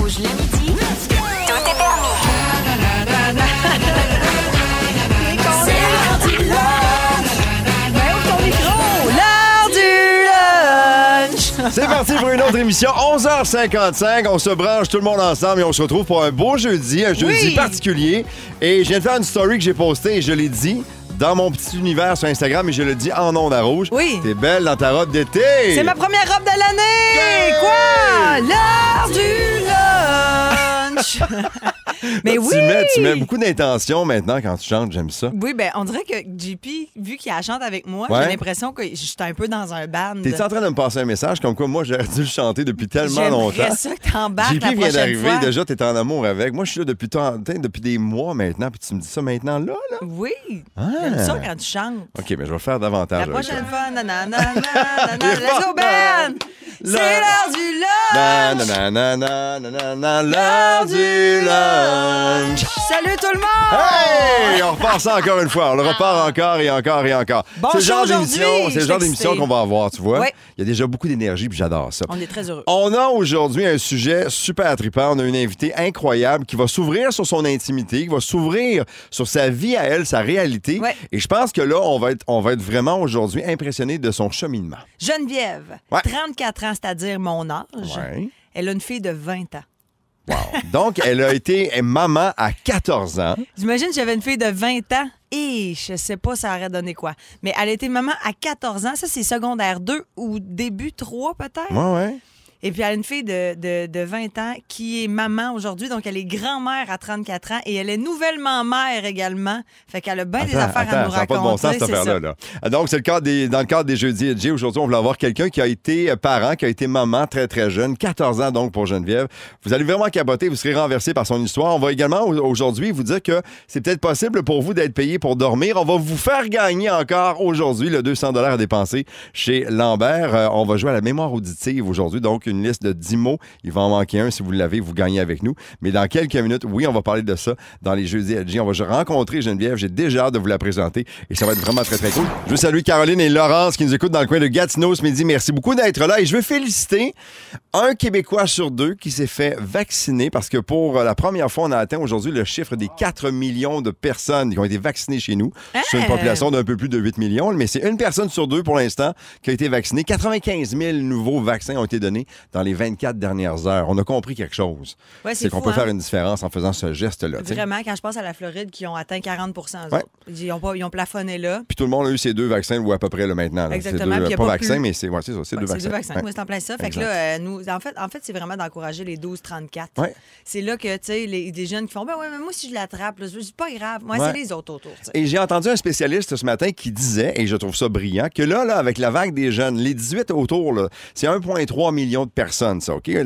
Rouge le midi. Tout est permis. C'est l'heure du lunch. Ben, ouvre ton micro. L'heure du lunch. C'est parti pour une autre émission, 11h55. On se branche tout le monde ensemble et on se retrouve pour un beau jeudi, un jeudi particulier. Et je viens de faire une story que j'ai postée et je l'ai dit dans mon petit univers sur Instagram et je le dis en ondes à rouge. Oui. T'es belle dans ta robe d'été. C'est ma première robe de l'année. Quoi? L'heure du lunch. Mais Là, oui! Tu mets beaucoup d'intention maintenant quand tu chantes, j'aime ça. Oui, ben on dirait que JP, vu qu'il chante avec moi, Ouais. j'ai l'impression que j'étais un peu dans un band. T'es-tu en train de me passer un message comme quoi moi j'aurais dû le chanter depuis tellement longtemps? J'aimerais ça que t'embarques JP la vient prochaine d'arriver, fois. déjà t'es en amour avec. Moi je suis là depuis des mois maintenant, puis tu me dis ça maintenant là? Oui, Ah. j'aime ça quand tu chantes. OK, mais je vais le faire davantage. La avec prochaine ça. fois, nanana, let's go, Ben! C'est l'heure du Na, lunch! na, na, na, na, na, na, l'heure du lunch. Salut tout le monde! Hey! On repart ça encore une fois. On le repart encore et encore et encore. Bon C'est le genre show aujourd'hui. d'émission, c'est le Je genre suis d'émission excitée. qu'on va avoir, tu vois. Ouais. Il y a déjà beaucoup d'énergie, puis j'adore ça. On est très heureux. On a aujourd'hui un sujet super trippant. On a une invitée incroyable qui va s'ouvrir sur son intimité, qui va s'ouvrir sur sa vie à elle, sa réalité. Ouais. Et je pense que là, on va être vraiment aujourd'hui impressionné de son cheminement. Geneviève, Ouais. 34 ans, c'est-à-dire mon âge. Ouais. Elle a une fille de 20 ans. Wow. Donc, elle a été maman à 14 ans. J'imagine que j'avais une fille de 20 ans et je sais pas ça aurait donné quoi. Mais elle a été maman à 14 ans. Ça, c'est secondaire 2 ou début 3 peut-être. Ouais, ouais. Et puis elle a une fille de 20 ans qui est maman aujourd'hui. Donc, elle est grand-mère à 34 ans et elle est nouvellement mère également. Fait qu'elle a bien des affaires à nous ça n'a raconter. pas de bon sens, cette c'est ça. affaire-là. Là. Donc, c'est le cadre dans le cadre des Jeudis EDG. Aujourd'hui, on voulait avoir quelqu'un qui a été parent, qui a été maman très, très jeune, 14 ans donc pour Geneviève. Vous allez vraiment capoter, vous serez renversé par son histoire. On va également aujourd'hui vous dire que c'est peut-être possible pour vous d'être payé pour dormir. On va vous faire gagner encore aujourd'hui le 200 $ à dépenser chez Lambert. On va jouer à la mémoire auditive aujourd'hui, donc une liste de 10 mots. Il va en manquer un. Si vous l'avez, vous gagnez avec nous. Mais dans quelques minutes, oui, on va parler de ça dans les Jeudis LG. On va rencontrer Geneviève. J'ai déjà hâte de vous la présenter et ça va être vraiment très, très cool. Je veux saluer Caroline et Laurence qui nous écoutent dans le coin de Gatineau ce midi. Merci beaucoup d'être là et je veux féliciter un Québécois sur 2 qui s'est fait vacciner parce que pour la première fois, on a atteint aujourd'hui le chiffre des 4 millions de personnes qui ont été vaccinées chez nous. C'est une population d'un peu plus de 8 millions, mais c'est une personne sur 2 pour l'instant qui a été vaccinée. 95 000 nouveaux vaccins ont été donnés dans les 24 dernières heures. On a compris quelque chose. Ouais, c'est qu'on fou, peut hein? faire une différence en faisant ce geste-là. t'sais. Vraiment, quand je pense à la Floride, qui ont atteint 40 eux Ouais. autres. Ils ont plafonné là. Puis tout le monde a eu ces 2 vaccins ou à peu près là, maintenant. Là. Exactement. C'est Puis il y a pas pas vaccins, plus. mais c'est ça, c'est 2 Ouais, vaccins. c'est 2 vaccins. Ouais. Moi, c'est en plein ça. Fait que Exact. là, nous, en fait, c'est vraiment d'encourager les 12-34. Ouais. C'est là que, tu sais, des jeunes qui font, ben ouais, mais moi, si je l'attrape, là, c'est pas grave. Moi, Ouais. c'est les autres autour. tu sais. Et j'ai entendu un spécialiste ce matin qui disait, et je trouve ça brillant, que là, avec la vague des jeunes, les 18 autour, là, c'est 1,3 million de personnes, ça, OK?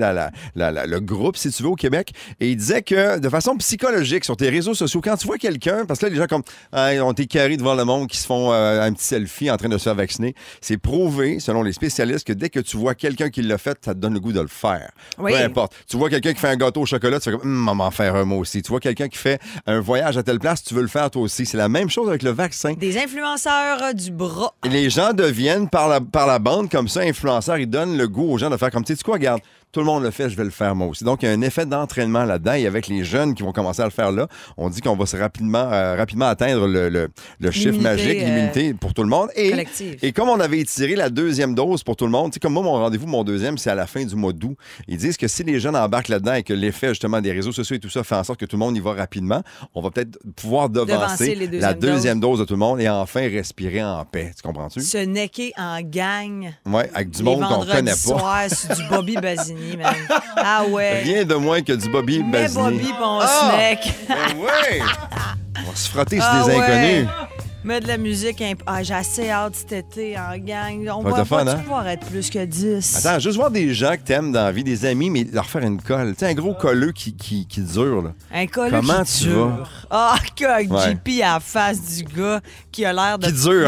Le groupe, si tu veux, au Québec. Et il disait que, de façon psychologique, sur tes réseaux sociaux, quand tu vois quelqu'un, parce que là, les gens comme, ont été carrés devant le monde, qui se font un petit selfie en train de se faire vacciner, c'est prouvé, selon les spécialistes, que dès que tu vois quelqu'un qui l'a fait, ça te donne le goût de le faire. Oui. Peu importe. Tu vois quelqu'un qui fait un gâteau au chocolat, tu fais comme, maman, faire un mot aussi. Tu vois quelqu'un qui fait un voyage à telle place, tu veux le faire toi aussi. C'est la même chose avec le vaccin. Des influenceurs du bras. Et les gens deviennent, par la bande comme ça, influenceurs. Ils donnent le goût aux gens de faire comme, tu sais quoi, regarde, tout le monde le fait, je vais le faire moi aussi. Donc, il y a un effet d'entraînement là-dedans. Et avec les jeunes qui vont commencer à le faire là, on dit qu'on va rapidement atteindre le chiffre L'immunité, magique, l'immunité pour tout le monde. collective. Et comme on avait étiré la 2e dose pour tout le monde, tu sais, comme moi, mon rendez-vous, mon 2e, c'est à la fin du mois d'août. Ils disent que si les jeunes embarquent là-dedans et que l'effet, justement, des réseaux sociaux et tout ça fait en sorte que tout le monde y va rapidement, on va peut-être pouvoir devancer les la deuxièmes 2e dose de tout le monde et enfin respirer en paix. Tu comprends-tu? Se necker en gang. Oui, avec du Les monde qu'on vendredis connaît pas. soirs, c'est du Bobby Basini, man. Ah ouais. Rien de moins que du Bobby Mais Basini. Bobby, pis on Ah! snack. Ben ouais! On va se frotter sur Ah des ouais. inconnus. Mets de la musique. J'ai assez hâte cet été en gang. On Ça va va être fun, pas hein? pouvoir être plus que 10. Attends, juste voir des gens que t'aimes dans la vie, des amis, mais leur faire une colle. Tu sais, un gros colleux qui dure, là. Un colleux Comment qui tu dure. vas? Ah, que Ouais. JP à la face du gars qui a l'air de... Qui dure.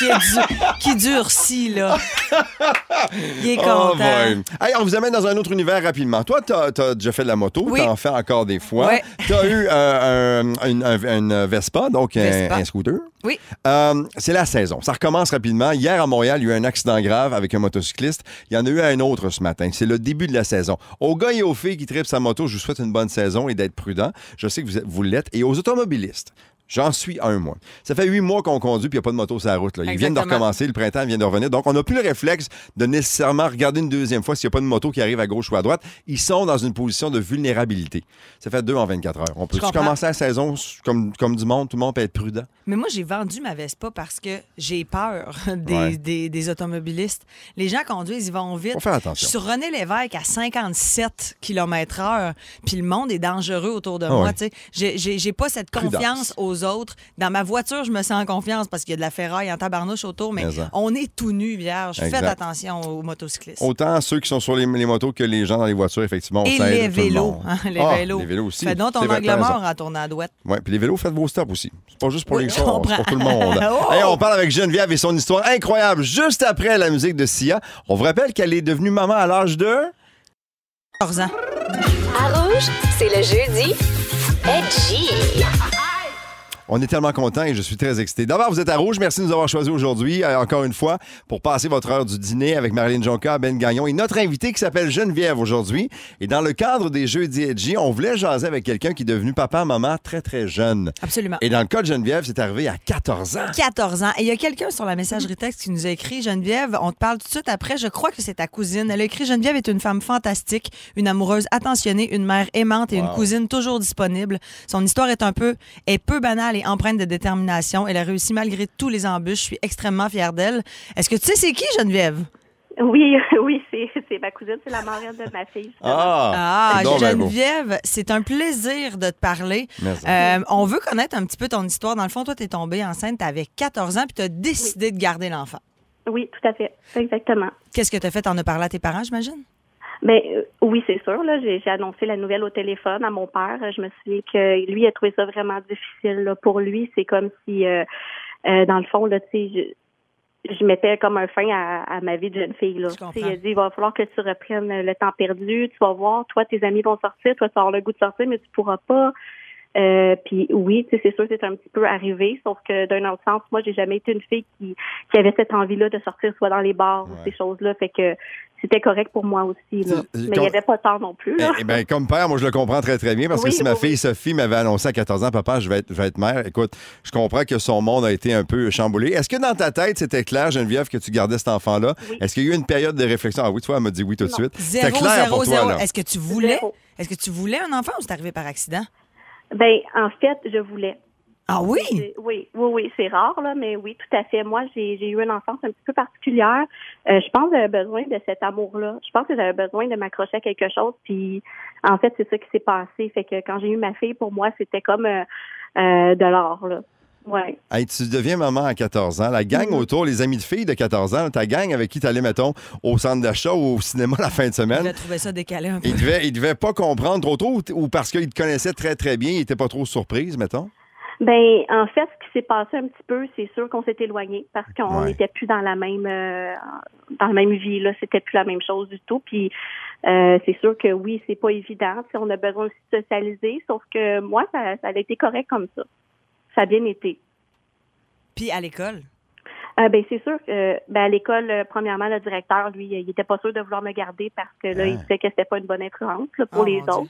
qui durcit, là. Il est Oh content. boy. Hey, on vous amène dans un autre univers rapidement. Toi, t'as déjà fait de la moto, Oui. t'en fais encore des fois. Ouais. T'as eu une Vespa, donc Vespa. un scooter. Oui, Oui. C'est la saison. Ça recommence rapidement. Hier, à Montréal, il y a eu un accident grave avec un motocycliste. Il y en a eu un autre ce matin. C'est le début de la saison. Aux gars et aux filles qui tripent sa moto, je vous souhaite une bonne saison et d'être prudent. Je sais que vous l'êtes. Et aux automobilistes, j'en suis un, moi. Ça fait 8 mois qu'on conduit puis il n'y a pas de moto sur la route. Là. Ils viennent de recommencer, le printemps vient de revenir. Donc, on n'a plus le réflexe de nécessairement regarder une deuxième fois s'il n'y a pas de moto qui arrive à gauche ou à droite. Ils sont dans une position de vulnérabilité. Ça fait 2 en 24 heures. On peut commencer la saison comme du monde? Tout le monde peut être prudent? Mais moi, j'ai vendu ma Vespa parce que j'ai peur des automobilistes. Les gens conduisent, ils vont vite. Faut faire attention. Je suis sur René Lévesque à 57 km/h, puis le monde est dangereux autour de moi. Ouais. J'ai pas cette confiance aux autres. Dans ma voiture, je me sens en confiance parce qu'il y a de la ferraille en tabarnouche autour, mais on est tout nu, vierge. Faites attention aux motocyclistes. Autant ceux qui sont sur les motos que les gens dans les voitures, effectivement. Et les vélos. Les vélos aussi. Fais donc ton angle mort en tournant à douette. Oui, puis les vélos, faites vos stops aussi. C'est pas juste pour les gens, c'est pour tout le monde. Hey, on parle avec Geneviève et son histoire incroyable juste après la musique de Sia. On vous rappelle qu'elle est devenue maman à l'âge de 14 ans. À Rouge, c'est le jeudi. Edgy. On est tellement contents et je suis très excité. D'abord, vous êtes à Rouge. Merci de nous avoir choisis aujourd'hui, encore une fois, pour passer votre heure du dîner avec Marilyn Jonca, Ben Gagnon et notre invité qui s'appelle Geneviève aujourd'hui. Et dans le cadre des Jeudis Edgy, on voulait jaser avec quelqu'un qui est devenu papa, maman très, très jeune. Absolument. Et dans le cas de Geneviève, c'est arrivé à 14 ans. 14 ans. Et il y a quelqu'un sur la messagerie texte qui nous a écrit, Geneviève, on te parle tout de suite après, je crois que c'est ta cousine. Elle a écrit, Geneviève est une femme fantastique, une amoureuse attentionnée, une mère aimante et une cousine toujours disponible. Son histoire est peu banale et empreinte de détermination. Elle a réussi malgré tous les embûches. Je suis extrêmement fière d'elle. Est-ce que tu sais c'est qui, Geneviève? Oui, c'est ma cousine, c'est la marraine de ma fille. Geneviève, c'est un plaisir de te parler. On veut connaître un petit peu ton histoire. Dans le fond, toi, tu es tombée enceinte, tu avais 14 ans, puis tu as décidé de garder l'enfant. Oui, tout à fait. Exactement. Qu'est-ce que tu as fait? T'en as parlé à tes parents, j'imagine? Ben oui, c'est sûr. Là, j'ai annoncé la nouvelle au téléphone à mon père. Je me souviens que lui a trouvé ça vraiment difficile. Là. Pour lui, c'est comme si, dans le fond, là, tu sais, je mettais comme un fin à ma vie de jeune fille. Là. Il a dit, il va falloir que tu reprennes le temps perdu. Tu vas voir, toi, tes amis vont sortir, toi, tu vas avoir le goût de sortir, mais tu pourras pas. Puis oui, c'est sûr, c'est un petit peu arrivé, sauf que d'un autre sens, moi, j'ai jamais été une fille qui avait cette envie-là de sortir soit dans les bars ou ces choses-là, fait que c'était correct pour moi aussi. Là. Mais il n'y avait pas tort non plus. Là. Ben, comme père, moi, je le comprends très, très bien, parce que si ma fille Sophie m'avait annoncé à 14 ans, papa, je vais être mère, écoute, je comprends que son monde a été un peu chamboulé. Est-ce que dans ta tête, c'était clair, Geneviève, que tu gardais cet enfant-là? Oui. Est-ce qu'il y a eu une période de réflexion? Ah oui, tu vois, elle m'a dit oui tout de suite. C'était clair pour toi, là. Est-ce que tu voulais un enfant ou c'est arrivé par accident? Ben, en fait, je voulais. Ah oui? Oui, c'est rare, là, mais oui, tout à fait. Moi, j'ai eu une enfance un petit peu particulière. Je pense que j'avais besoin de cet amour-là. Je pense que j'avais besoin de m'accrocher à quelque chose, puis en fait, c'est ça qui s'est passé. Fait que quand j'ai eu ma fille, pour moi, c'était comme de l'or, là. Ouais. Hey, tu deviens maman à 14 ans. La gang autour, les amis de filles de 14 ans, ta gang avec qui tu allais, mettons, au centre d'achat ou au cinéma la fin de semaine. Il trouvé ça décalé un peu. Il devait pas comprendre trop tôt ou parce qu'il te connaissait très, très bien, il était pas trop surprise, mettons? Ben, en fait, ce qui s'est passé un petit peu, c'est sûr qu'on s'est éloigné parce qu'on n'était plus dans la même vie, là. C'était plus la même chose du tout. Puis, c'est sûr que oui, c'est pas évident. T'sais, on a besoin aussi de socialiser, sauf que moi, ça a été correct comme ça. Ça a bien été. Puis à l'école? Ben c'est sûr que à l'école, premièrement, le directeur, lui, il était pas sûr de vouloir me garder parce que là, il disait que c'était pas une bonne influence là, pour les autres.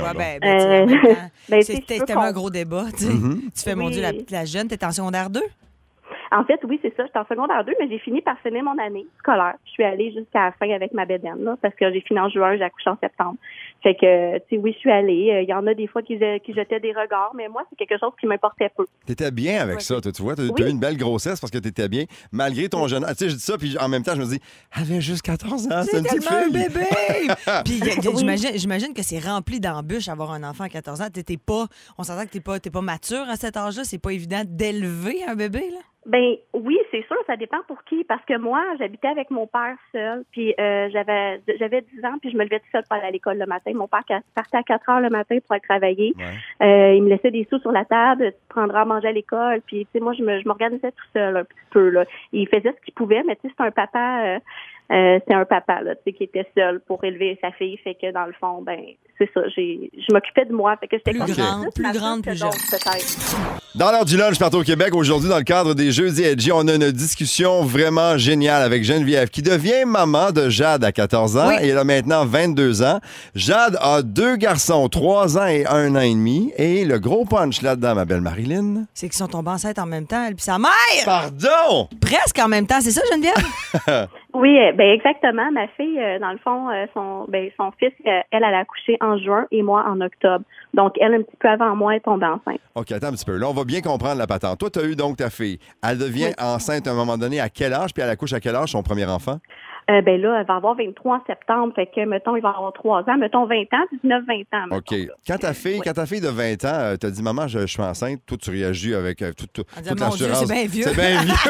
C'était tellement un gros débat. Tu fais, mon Dieu, la jeune, t'es en secondaire 2? En fait, oui, c'est ça. J'étais en secondaire 2, mais j'ai fini par finir mon année scolaire. Je suis allée jusqu'à la fin avec ma bédaine, là, parce que j'ai fini en juin, j'ai accouché en septembre. Fait que, tu sais, oui, je suis allée. Il y en a des fois qui jetaient des regards, mais moi, c'est quelque chose qui m'importait peu. T'étais bien avec ça, tu vois. T'as eu une belle grossesse parce que t'étais bien, malgré ton jeune âge. Tu sais, je dis ça, puis en même temps, je me dis, elle avait juste 14 ans, c'est une petite fille. Un bébé! Puis j'imagine que c'est rempli d'embûches avoir un enfant à 14 ans. On s'entend que t'es pas mature à cet âge-là. C'est pas évident d'élever un bébé, là? Ben oui, c'est sûr, ça dépend pour qui. Parce que moi, j'habitais avec mon père seul, puis j'avais 10 ans, puis je me levais tout seul pour aller à l'école le matin. Mon père partait à 4 heures le matin pour aller travailler. Ouais. Il me laissait des sous sur la table, tu prendras à manger à l'école, puis tu sais, moi, je m'organisais tout seul un petit peu, là. Il faisait ce qu'il pouvait, mais tu sais, c'est un papa c'est un papa là, tu sais, qui était seul pour élever sa fille. Fait que dans le fond, ben c'est ça. Je m'occupais de moi. Fait que j'étais plus grande, plus jeune. Peut-être. Dans l'heure du lunch partout au Québec, aujourd'hui, dans le cadre des Jeudis Edgy, on a une discussion vraiment géniale avec Geneviève qui devient maman de Jade à 14 ans et elle a maintenant 22 ans. Jade a 2 garçons, 3 ans et 1 an et demi. Et le gros punch là-dedans, ma belle Marilyn. C'est qu'ils sont tombés enceintes en même temps, elle puis sa mère! Pardon! Presque en même temps, c'est ça, Geneviève? Oui, ben exactement. Ma fille, dans le fond, son fils, elle a accouché en juin et moi en octobre. Donc, elle, un petit peu avant moi, est tombée enceinte. OK, attends un petit peu. Là, on va bien comprendre la patente. Toi, tu as eu donc ta fille. Elle devient enceinte à un moment donné. À quel âge? Puis elle accouche à quel âge, son premier enfant? Ben là, elle va avoir 23 en septembre. Fait que, mettons, il va avoir 3 ans. Mettons 20 ans, 19, 20 ans. Mettons, OK. là. Quand ta fille de 20 ans t'a dit, maman, je suis enceinte, toi, tu réagis avec toute Mon Dieu, l'assurance. c'est bien vieux. C'est bien vieux.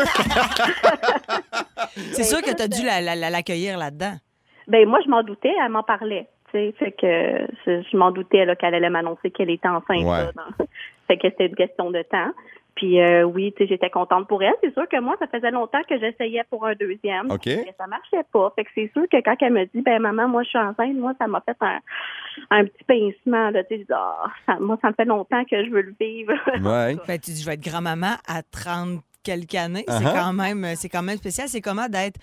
C'est sûr que tu as dû l'accueillir là-dedans. Ben moi, je m'en doutais. Elle m'en parlait. Fait que je m'en doutais là, qu'elle allait m'annoncer qu'elle était enceinte. Ouais. Là, fait que c'était une question de temps. Puis oui, j'étais contente pour elle. C'est sûr que moi, ça faisait longtemps que j'essayais pour un deuxième. OK. Mais ça marchait pas. Fait que c'est sûr que quand elle me dit, ben maman, moi je suis enceinte, moi ça m'a fait un petit pincement. Là, tu sais, moi ça me fait longtemps que je veux le vivre. Ouais. Fait que tu dis, je vais être grand-maman à 30 quelques années. Uh-huh. C'est quand même spécial. C'est comment d'être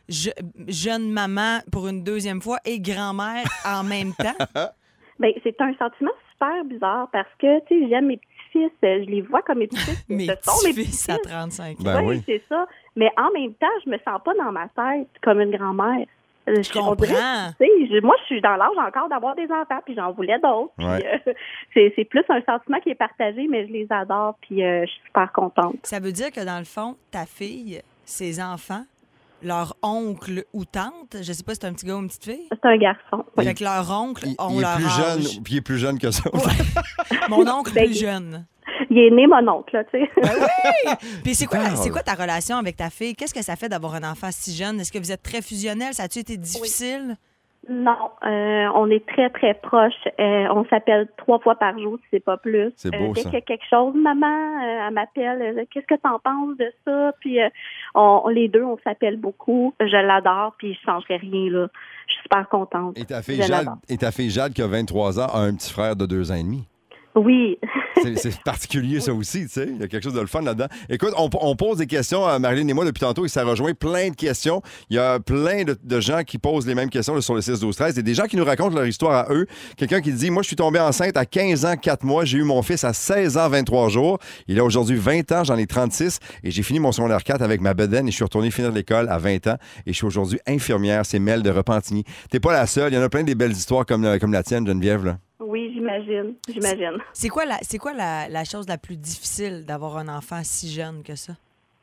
jeune maman pour une deuxième fois et grand-mère en même temps? Ben c'est un sentiment super bizarre parce que tu sais, j'aime mes petits-fils, je les vois comme mes petits-fils. Mes Ce sont mes petits-fils à 35 ans. Ben oui. c'est ça. Mais en même temps, je me sens pas dans ma tête comme une grand-mère. Je comprends. Moi, je suis dans l'âge encore d'avoir des enfants, puis j'en voulais d'autres. Ouais. Puis, c'est plus un sentiment qui est partagé, mais je les adore, puis je suis super contente. Ça veut dire que dans le fond, ta fille, ses enfants, leur oncle ou tante, je sais pas si c'est un petit gars ou une petite fille. C'est un garçon. Fait que leur oncle ont il est leur plus âge. jeune, puis il est plus jeune que ça. Mon oncle plus jeune. Il est né mon oncle, là, tu sais. Oui! Puis c'est quoi, Wow. c'est quoi ta relation avec ta fille? Qu'est-ce que ça fait d'avoir un enfant si jeune? Est-ce que vous êtes très fusionnels? Ça a-tu été difficile? Non, on est très, très proches. On s'appelle 3 fois par jour, si c'est pas plus. C'est beau, dès ça. qu'il y a quelque chose, maman, elle m'appelle. Qu'est-ce que t'en penses de ça? Puis les deux, on s'appelle beaucoup. Je l'adore, puis je changerais rien, là. Je suis super contente. Et ta fille Jade, qui a 23 ans, a un petit frère de 2 ans et demi. Oui. C'est particulier, ça aussi, tu sais. Il y a quelque chose de le fun là-dedans. Écoute, on pose des questions à Marilyn et moi depuis tantôt et ça rejoint plein de questions. Il y a plein de gens qui posent les mêmes questions là, sur le 6-12-13 et des gens qui nous racontent leur histoire à eux. Quelqu'un qui dit, moi, je suis tombée enceinte à 15 ans, 4 mois. J'ai eu mon fils à 16 ans, 23 jours. Il a aujourd'hui 20 ans, j'en ai 36 et j'ai fini mon secondaire 4 avec ma bedaine et je suis retourné finir l'école à 20 ans et je suis aujourd'hui infirmière. C'est Mel de Repentigny. T'es pas la seule. Il y en a plein des belles histoires comme la tienne, Geneviève, là. Oui, j'imagine. C'est quoi la chose la plus difficile d'avoir un enfant si jeune que ça?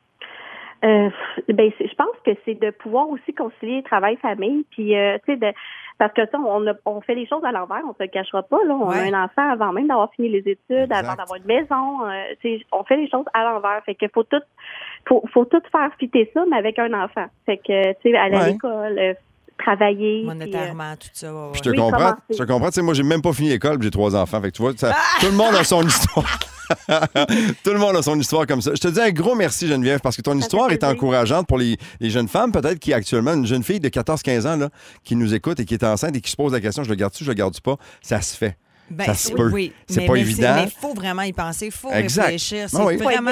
Je pense que c'est de pouvoir aussi concilier travail-famille, puis tu sais, parce que ça, on fait les choses à l'envers, on se le cachera pas. Là, on a un enfant avant même d'avoir fini les études, avant d'avoir une maison. On fait les choses à l'envers, fait que faut tout faire fitter ça, mais avec un enfant. Fait que tu sais, aller à l'école. Travailler. Monétairement, tout ça. Je te comprends. Je te comprends. Tu sais, moi, j'ai même pas fini l'école, j'ai 3 enfants. Fait que tu vois, tout le monde a son histoire. Tout le monde a son histoire comme ça. Je te dis un gros merci, Geneviève, parce que ton histoire est encourageante pour les jeunes femmes, peut-être qui actuellement, une jeune fille de 14-15 ans là, qui nous écoute et qui est enceinte et qui se pose la question, je le garde-tu, je le garde-tu pas, ça se fait. Ça se peut. Oui, c'est pas évident. Mais il faut vraiment y penser, il faut réfléchir. C'est vraiment,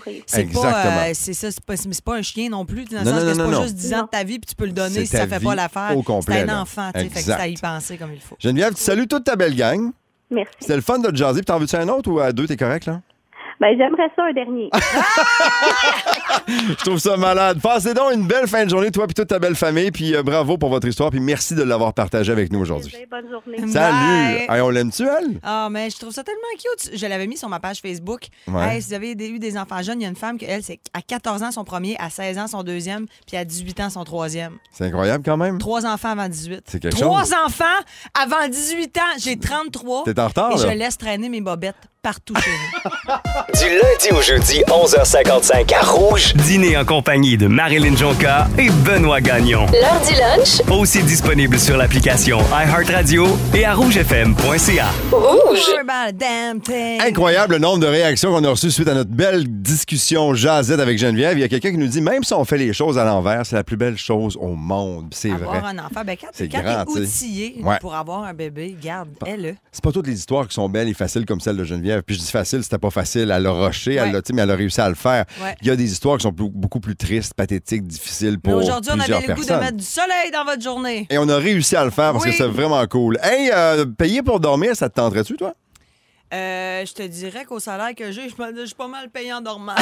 c'est pas un chien non plus, dans le non, sens que c'est non, pas juste 10 ans de ta vie puis tu peux le donner si ça fait pas l'affaire. C'est un enfant, tu sais, fait que ça y penser comme il faut. Geneviève, tu salues toute ta belle gang. Merci. C'était le fun de te jaser. Puis t'en veux-tu un autre ou à 2, t'es correct, là? Ben, j'aimerais ça un dernier. Je trouve ça malade. Passez donc une belle fin de journée, toi et toute ta belle famille. Puis bravo pour votre histoire. Puis merci de l'avoir partagé avec nous aujourd'hui. Bonne journée. Salut! Hey, on l'aime-tu, elle? Ah, mais je trouve ça tellement cute. Je l'avais mis sur ma page Facebook. Ouais. Hey, si vous avez eu des enfants jeunes, il y a une femme qui, elle, c'est à 14 ans son premier, à 16 ans son deuxième, puis à 18 ans son troisième. C'est incroyable quand même. 3 enfants avant 18. C'est quelque 3 chose. enfants avant 18 ans. J'ai 33. T'es en retard, et là. je laisse traîner mes bobettes. partout chez nous. Du lundi au jeudi, 11h55 à Rouge. Dîner en compagnie de Marilyn Jonca et Benoît Gagnon. L'heure du lunch. Aussi disponible sur l'application iHeartRadio et à rougefm.ca. Rouge. Damn thing. Incroyable le nombre de réactions qu'on a reçues suite à notre belle discussion jasette avec Geneviève. Il y a quelqu'un qui nous dit, même si on fait les choses à l'envers, c'est la plus belle chose au monde. C'est vrai. Avoir un enfant, ben quand C'est t'es grand, tu sais. outillé Ouais. pour avoir un bébé, garde, elle. C'est pas toutes les histoires qui sont belles et faciles comme celle de Geneviève. Puis je dis facile, c'était pas facile. Elle a rushé, Ouais. mais elle a réussi à le faire. Ouais. Il y a des histoires qui sont beaucoup plus tristes, pathétiques, difficiles Mais pour aujourd'hui, on plusieurs avait le goût de personnes. mettre du soleil dans votre journée. Et on a réussi à le faire parce Oui. que c'est vraiment cool. Hey, payer pour dormir, ça te tenterait-tu, toi? Je te dirais qu'au salaire que j'ai, je suis pas mal payé en dormant.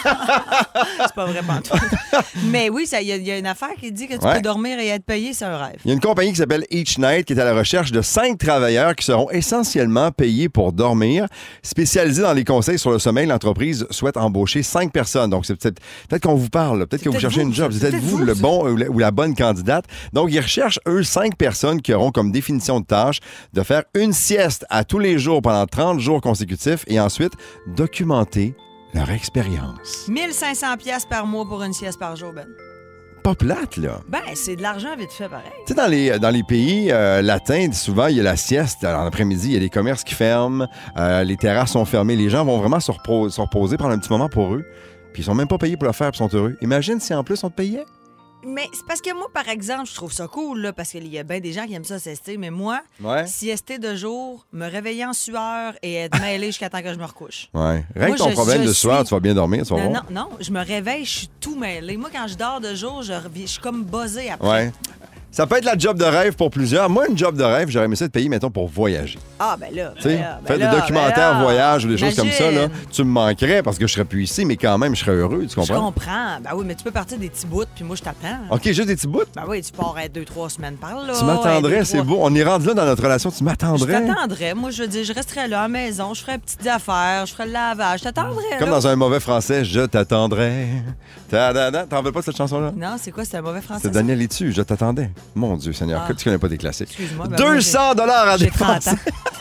C'est pas vrai, pantoute. Mais oui, il y a une affaire qui dit que tu Ouais. peux dormir et être payé, c'est un rêve. Il y a une compagnie qui s'appelle Each Night qui est à la recherche de 5 travailleurs qui seront essentiellement payés pour dormir. Spécialisée dans les conseils sur le sommeil, l'entreprise souhaite embaucher 5 personnes. Donc, c'est peut-être qu'on vous parle, là. Peut-être que vous peut-être cherchez une vous, job. c'est C'est peut-être peut-être vous vous, le ça. bon ou la bonne candidate. Donc, ils recherchent, eux, 5 personnes qui auront comme définition de tâche de faire une sieste à tous les jours pendant 30 jours consécutifs et ensuite documenter leur expérience. 1500 pièces par mois pour une sieste par jour, Ben. Pas plate, là. Ben, c'est de l'argent vite fait, pareil. Tu sais, dans les pays latins, souvent, il y a la sieste. En après-midi, il y a des commerces qui ferment, les terrasses sont fermées. Les gens vont vraiment se reposer, prendre un petit moment pour eux. Puis ils sont même pas payés pour le faire, puis ils sont heureux. Imagine si en plus on te payait. Mais c'est parce que moi, par exemple, je trouve ça cool, là, parce qu'il y a bien des gens qui aiment ça siester, mais moi, Ouais. siester de jour, me réveiller en sueur et être mêlée jusqu'à temps que je me recouche. Ouais. Règle Moi, ton je- problème je de soir, suis- tu vas bien dormir, tu vas Non, voir. non, je me réveille, je suis tout mêlée. Moi, quand je dors de jour, je suis comme buzzée après. Ouais. Ça peut être la job de rêve pour plusieurs. Moi, une job de rêve, j'aurais aimé ça de payer, mettons, pour voyager. Ah, ben là. Tu sais, ben là, ben faire des là, documentaires ben là. voyage ou des choses comme ça, là, Imagine. tu me manquerais parce que je serais plus ici, mais quand même, je serais heureux, tu Je comprends? comprends. Ben oui, mais tu peux partir des petits bouts, puis moi, je t'attends. OK, juste des petits bouts. Ben oui, tu pars à 2-3 semaines par là. Tu m'attendrais, à c'est 2-3. beau. On est rendu là dans notre relation, tu Je m'attendrais. t'attendrais. Moi, je veux dire, je resterais là à la maison, je ferais petites affaires, je ferais le lavage. Je t'attendrais. Comme là. dans un mauvais français, je t'attendrai. Ta-da-da. T'en veux pas cette chanson-là? Non, c'est quoi? C'est un mauvais français? C'est Daniel Létu, je t'attendais. Mon Dieu Seigneur, Ah. que tu connais pas des classiques. Excuse-moi. ben moi, 200 $ à j'ai 30 dépenser.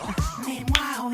ans.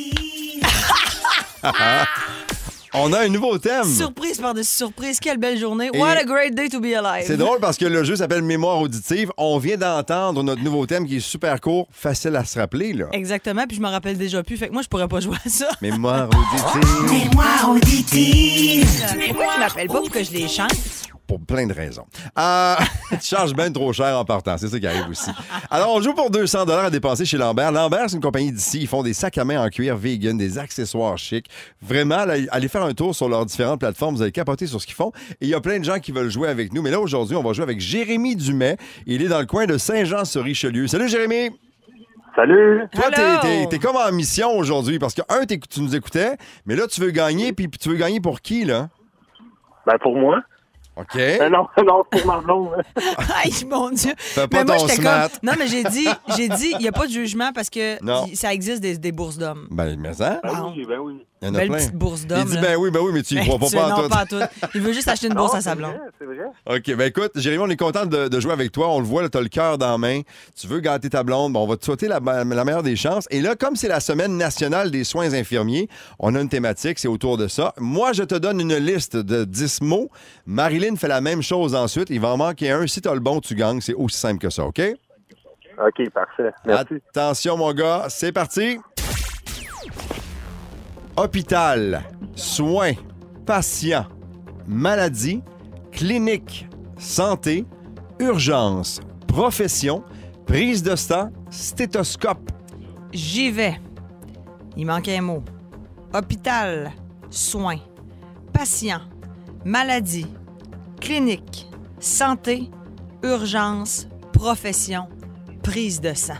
On a un nouveau thème. Surprise par-dessus surprise. Quelle belle journée. Et- What a great day to be alive. C'est drôle parce que le jeu s'appelle Mémoire auditive. On vient d'entendre notre nouveau thème qui est super court, facile à se rappeler, là. Exactement, puis je me rappelle déjà plus. Fait que moi, je pourrais pas jouer à ça. Mémoire auditive. Pourquoi tu m'appelles pas pour que je les chante? Pour plein de raisons. Tu charges bien trop cher en partant. C'est ça qui arrive aussi. Alors, on joue pour 200 $ à dépenser chez Lambert. Lambert, c'est une compagnie d'ici. Ils font des sacs à main en cuir vegan, des accessoires chics. Vraiment, là, allez faire un tour sur leurs différentes plateformes. Vous allez capoter sur ce qu'ils font. Et il y a plein de gens qui veulent jouer avec nous. Mais là, aujourd'hui, on va jouer avec Jérémy Dumais. Il est dans le coin de Saint-Jean-sur-Richelieu. Salut, Jérémy! Salut! Toi, Hello! t'es comme en mission aujourd'hui parce que, tu nous écoutais, mais là, tu veux gagner. Puis tu veux gagner pour qui, là? Ben pour moi. OK. Non, pour ma blonde. Aïe, mon Dieu. Fais pas Mais moi, ton j'étais smart. comme. Non, mais j'ai dit, il n'y a pas de jugement parce que Non. ça existe des bourses d'hommes. Ben, mais ça, Ben oui. il y en a Belle plein. petite bourse Il d'homme. dit, là. ben oui, mais tu y crois pas, Non, tout. pas en tout. Il veut juste acheter une bourse à sa blonde. C'est vrai. OK, ben écoute, Jérémy, on est content de jouer avec toi. On le voit, tu as le cœur dans la main. Tu veux gâter ta blonde. Bon, on va te souhaiter la meilleure des chances. Et là, comme c'est la semaine nationale des soins infirmiers, on a une thématique, c'est autour de ça. Moi, je te donne une liste de 10 mots. Marilyn fait la même chose ensuite. Il va en manquer un. Si tu as le bon, tu gagnes. C'est aussi simple que ça, OK? OK, parfait. Merci. Attention, mon gars, c'est parti. Hôpital, soins, patient, maladie, clinique, santé, urgence, profession, prise de sang, stéthoscope. J'y vais. Il manque un mot. Hôpital, soins, patient, maladie, clinique, santé, urgence, profession, prise de sang.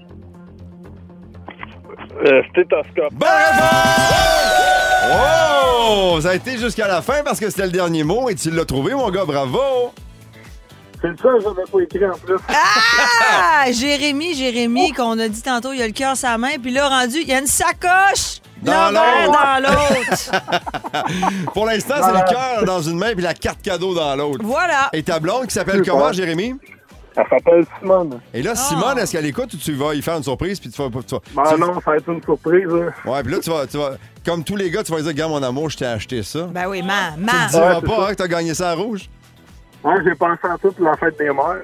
Stéthoscope. Bonne réponse! Oh! Ça a été jusqu'à la fin parce que c'était le dernier mot et tu l'as trouvé, mon gars. Bravo! C'est le seul que j'avais pas écrit en plus. Ah! Jérémy, qu'on a dit tantôt, il a le cœur sur la main, puis là, rendu, il y a une sacoche! Dans l'envers l'autre. dans l'autre. Pour l'instant, c'est le cœur dans une main puis la carte cadeau dans l'autre. Voilà. Et ta blonde qui s'appelle comment, Jérémy? Elle s'appelle Simone. Et là, Simone, est-ce qu'elle écoute ou tu vas y faire une surprise puis tu vas... Non, ça va être une surprise. Hein. Ouais, puis là, tu vas... Comme tous les gars, tu vas dire, regarde mon amour, je t'ai acheté ça. Ben oui, Tu ne man. diras c'est pas ça. que t'as gagné ça à rouge? Ouais, j'ai pensé à tout pour la fête des mères.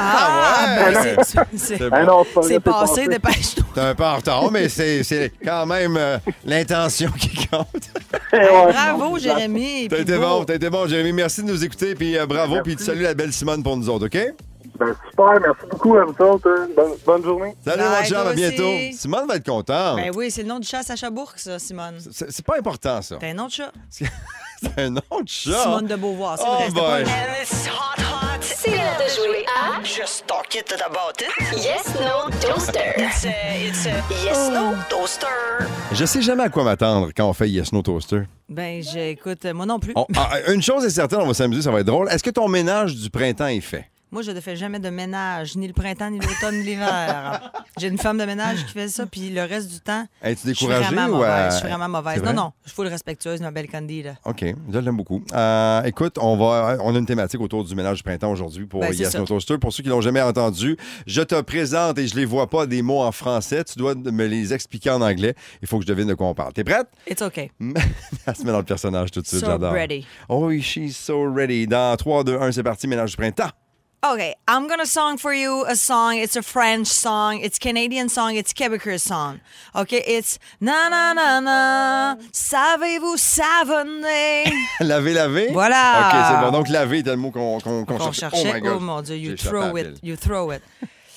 Ben c'est C'est bon. Non, c'est pas vrai, c'est passé, dépêche-toi. T'es un peu en retard, mais c'est quand même l'intention qui compte. Bravo, Jérémy. T'as puis été beau. bon, Jérémy. Merci de nous écouter, puis bravo, puis tu salues la belle Simone pour nous autres, OK? Ben, super, merci beaucoup à vous autres. Hein. Bonne journée. Salut, Bye, mon chum, toi à bientôt. aussi. Simone va être contente. Ben oui, c'est le nom du chat à Sacha Bourque, ça, Simone. C'est pas important, ça. T'as un nom de chat? C'est un nom de chat. Simone de Beauvoir, c'est Oh vrai. C'était pas boy. un- C'est l'heure de jouer à Just talk it about it. Yes, No, Toaster. It's yes, no, toaster. Je sais jamais à quoi m'attendre quand on fait Yes No Toaster. Ben, j'écoute, moi non plus. Une chose est certaine, on va s'amuser, ça va être drôle. Est-ce que ton ménage du printemps est fait? Moi, je ne fais jamais de ménage, ni le printemps, ni l'automne, ni l'hiver. J'ai une femme de ménage qui fait ça, puis le reste du temps, Es-tu je suis découragée vraiment ou... mauvaise. Je suis vraiment mauvaise. c'est vrai? Non, je suis full respectueuse, ma belle Candy. Là. OK, je l'aime beaucoup. Écoute, on a une thématique autour du ménage du printemps aujourd'hui pour Ben, c'est Yes ça. No Toaster. Pour ceux qui l'ont jamais entendu, je te présente et je les vois pas des mots en français. Tu dois me les expliquer en anglais. Il faut que je devine de quoi on parle. T'es prête? It's okay. Elle se met dans le personnage tout de suite, So j'adore. ready. Oh, she's so ready. Dans 3, 2, 1, c'est parti, ménage du printemps. Okay, I'm gonna song for you a song. It's a French song. It's Canadian song. It's Québécois song. Okay, it's na na na na. Savez-vous savonner? Laver. Voilà. OK, c'est bon. Donc, laver était le mot qu'on Qu'on cherchait. cherchait. Oh my God. Oh mon Dieu, you J'ai échappé à throw la it. pile. You throw it.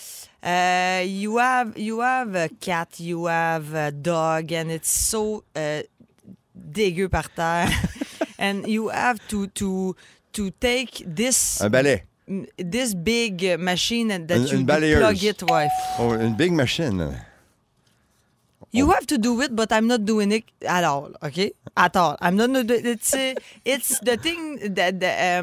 You have a cat, you have a dog, and it's so dégueu par terre. And you have to take this Un balai. this big machine that Une you balayeuse. plug it. Ouais. Oh, une big machine. You have to do it, but I'm not doing it at all. Okay, at all. I'm not. It's the thing that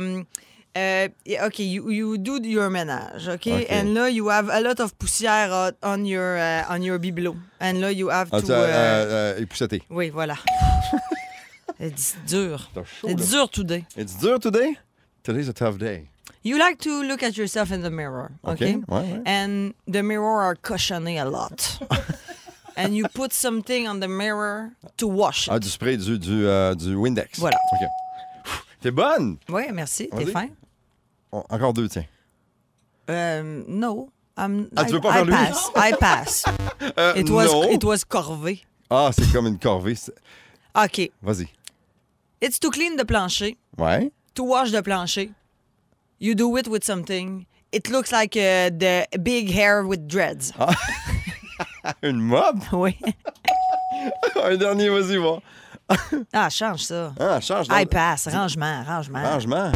okay. You do your ménage. Okay, Okay. and là you have a lot of poussière on your bibelot, and là you have to. Épousseté. Oui, voilà. It's dur. T'as chaud, It's là. dur today. It's dur today? Today's a tough day. You like to look at yourself in the mirror, okay? Ouais. And the mirror are cushioning a lot. And you put something on the mirror to wash it. Ah, du spray, du Windex. Voilà. OK. T'es bonne? Oui, merci. T'es Vas-y. fin? Encore deux, tiens. No. Tu veux pas faire lui? I pass. Non. It was corvé. Ah, c'est comme une corvée. OK. Vas-y. It's to clean the plancher, Ouais. to wash the plancher. You do it with something. It looks like the big hair with dreads. Une mob? Oui. Un dernier, vas-y, va. Ah, change ça. Ah, change. I pass. Rangement. Rangement.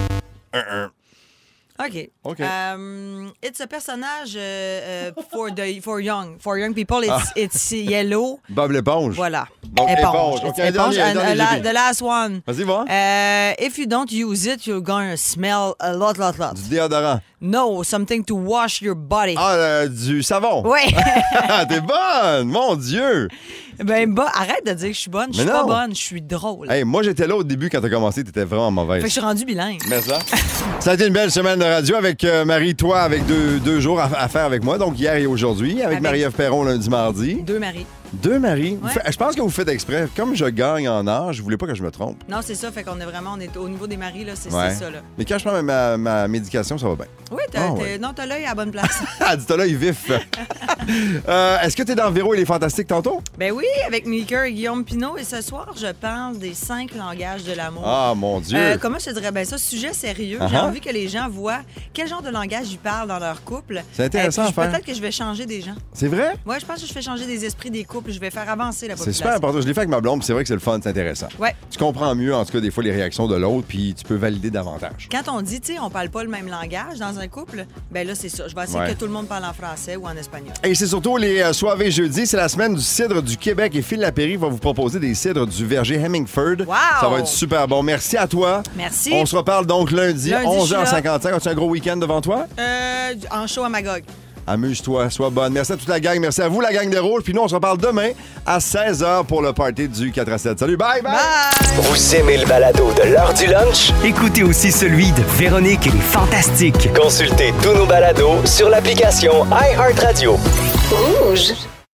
OK. OK. It's a personnage for young people. It's yellow. Bob l'éponge. Voilà. Donc, éponge. OK, un Éponge. dernier, And, JP. the last one. Vas-y, va. If you don't use it, you're going to smell a lot. Du déodorant. No, something to wash your body. Ah, du savon. Oui. T'es bonne, mon Dieu. Arrête de dire que je suis bonne. Je suis Mais pas non. bonne. Je suis drôle. Hey, moi, j'étais là au début quand t'as commencé, t'étais vraiment mauvaise. Fait que je suis rendue bilingue. Mais ça a été une belle semaine de radio avec Marie, toi, avec deux jours à faire avec moi. Donc, hier et aujourd'hui. Avec Marie-Ève Perron, lundi, mardi. Deux maris. Deux Marie. Ouais. Je pense que vous faites exprès. Comme je gagne en âge, je voulais pas que je me trompe. Non, c'est ça. Fait qu'on est vraiment... On est au niveau des maris, là. C'est Ouais. ça, là. Mais quand je prends ma médication, ça va bien. Oui, Ah, ouais. non, t'as l'œil à la bonne place. Ah, dis-toi là, il vif. Est-ce que t'es dans Véro et les Fantastiques tantôt? Ben oui, avec Milker et Guillaume Pinault. Et ce soir, je parle des 5 langages de l'amour. Ah, mon Dieu. Comment je te dirais? Ben ça, sujet sérieux. J'ai Uh-huh. envie que les gens voient quel genre de langage ils parlent dans leur couple. C'est intéressant Puis à faire. Peut-être que je vais changer des gens. C'est vrai? Ouais, je pense que je fais changer des esprits des couples. Je vais faire avancer la C'est population. super important. Je l'ai fait avec ma blonde, puis c'est vrai que c'est le fun, c'est intéressant. Ouais. Tu comprends mieux, en tout cas, des fois, les réactions de l'autre, puis tu peux valider davantage. Quand on dit, tu sais, on parle pas le même langage dans un couple, ben là, c'est ça. Je vais essayer Ouais. que tout le monde parle en français ou en espagnol. Et c'est surtout les soirées jeudi. C'est la semaine du cidre du Québec et Phil Lapéry va vous proposer des cidres du verger Hemingford. Wow! Ça va être super bon. Merci à toi. Merci. On se reparle donc lundi Lundi, je suis 11h55. As-tu un gros week-end devant toi? En show à Magog. Amuse-toi, sois bonne. Merci à toute la gang. Merci à vous, la gang de Rouge. Puis nous, on se reparle demain à 16h pour le party du 4 à 7. Salut, bye, bye! Vous aimez le balado de l'heure du lunch? Écoutez aussi celui de Véronique et les Fantastiques. Consultez tous nos balados sur l'application iHeartRadio. Rouge.